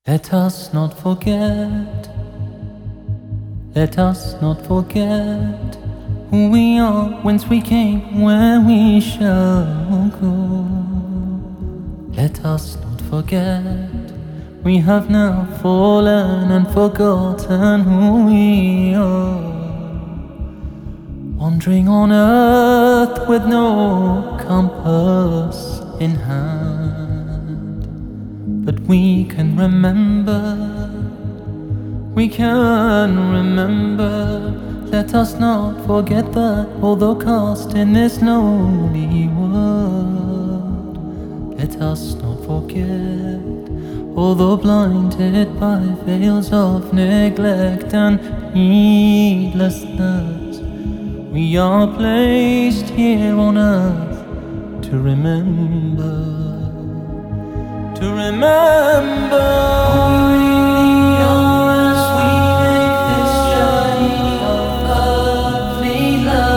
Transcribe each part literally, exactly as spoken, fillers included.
Let us not forget, let us not forget who we are, whence we came, where we shall go. Let us not forget, we have now fallen and forgotten who we are. Wandering on earth with no compass in hand, but we can remember, we can remember. Let us not forget that although cast in this lonely world, let us not forget, although blinded by veils of neglect and heedlessness, we are placed here on earth to remember, to remember who we really are as we make this journey of earthly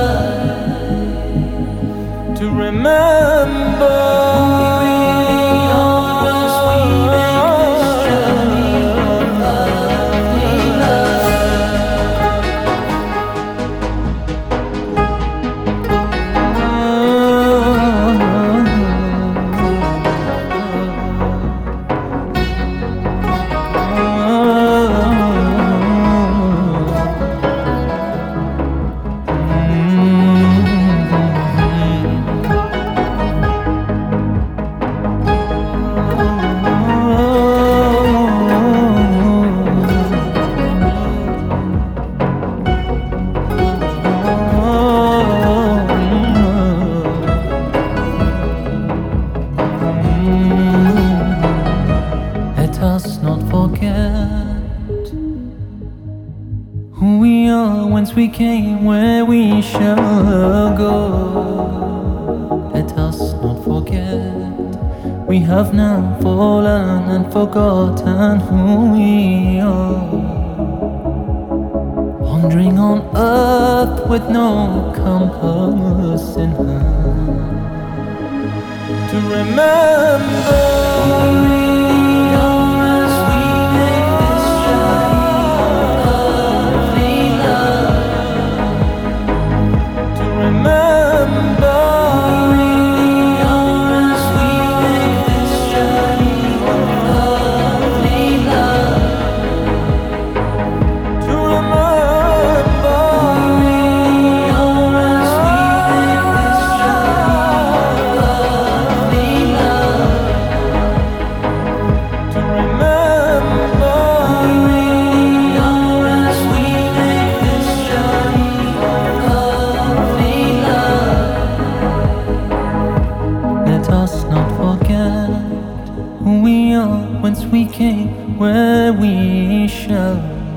life. To remember who we really are as we make this journey of earthly Let us not forget who we are, whence we came, where we shall go. Let us not forget, we have now fallen and forgotten who we are. Wandering on earth with no compass in hand, to remember who we are as we make this journey of earthly life. To remember who we are as we make this journey of earthly life. To remember who we are as we make this journey of earthly life. To remember who we are as we make this journey of earthly life. Let us not forget who we are, whence we came, where we shall